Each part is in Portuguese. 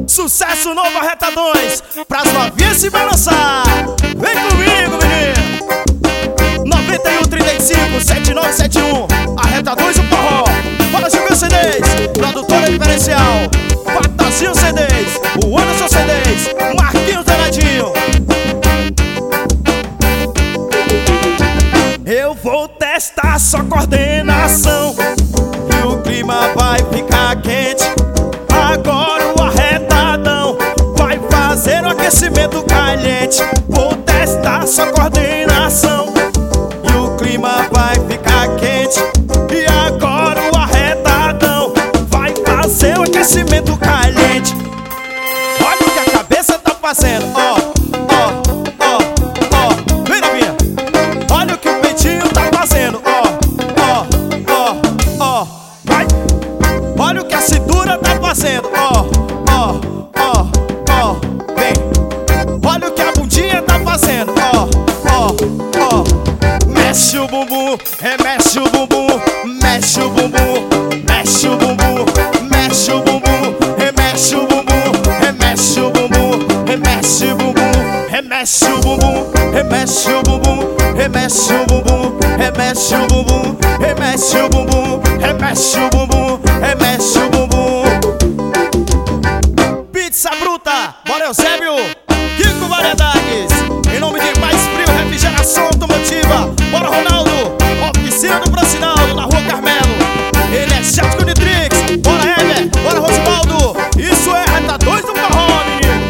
Sucesso novo Arretadões, pras novinhas se balançar. Vem comigo, menino. 9135-7971 Arretadões o forró. Bora Gil CDs, produtora diferencial. Patazinho CDs, o Anderson CDs, Marquinhos Danadinho. Eu vou testar só coordenação e o clima vai ficar quente. Agora o Arretadão vai fazer o aquecimento caliente. Vou testar só coordenação e o clima vai ficar quente. E agora o Arretadão vai fazer o aquecimento caliente. Olha o que a cabeça tá fazendo, ó, ó, ó, ó. Vem novinha. Olha o que o peitinho tá fazendo, ó, ó, ó, ó. Vai. Olha o que a cintura tá fazendo, ó, ó, ó, ó. Vem. Olha o que a bundinha tá fazendo, ó, ó, ó. Mexe o bumbum, remexe o bumbum, mexe o bumbum, mexe o bumbum, mexe o bumbum, remexe o bumbum, remexe o bumbum, remexe o bumbum, remexe o bumbum, remexe o bumbum, remexe o bumbum, remexe o bumbum, remexe o bumbum, remexe o bumbum, remexe o bumbum. Pizza Bruta, bora Eusébio, Kiko Variedades. Em nome de Mais Frio, Refrigeração Automotiva. Bora Ronaldo, oficina do Francinaldo, na Rua Carmelo. Ele é Chático Nitrix. Bora Heber, bora Rosivaldo. Isso é Arretadões do forró, menino.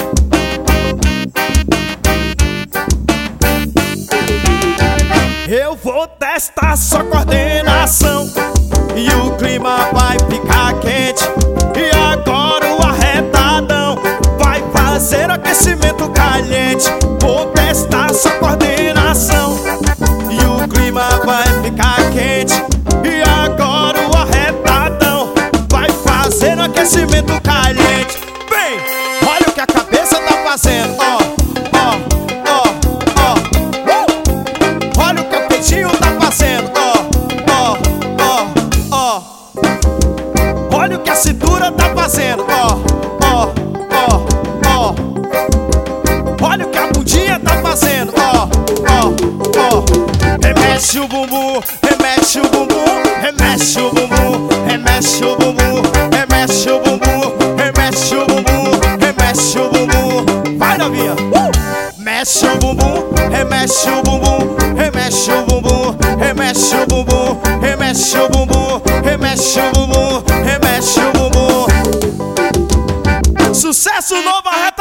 Eu vou testar só coordenação e o clima vai ficar quente. E agora o Arretadão vai fazer o aquecimento caliente. Vou testar só coordenação e o clima vai ficar quente. E agora o Arretadão vai fazer o aquecimento caliente. Vem, olha o que a cabeça tá fazendo, ó, ó, ó, ó. Olha o que o peitinho tá fazendo, ó, ó, ó, ó. Olha o que a cintura tá fazendo, ó, ó, ó, ó. Olha o que a bundinha tá fazendo, ó, ó, ó. Remexe o bumbum, remexe o bumbum, remexe o bumbum, remexe o bumbum, remexe o bumbum, remexe o bumbum, remexe o bumbum. Vai novinha, mexe o bumbum, remexe o bumbum, remexe o bumbum, remexe o bumbum, remexe o bumbum, remexe o bumbum, remexe o bumbum. Sucesso novo Arretadões.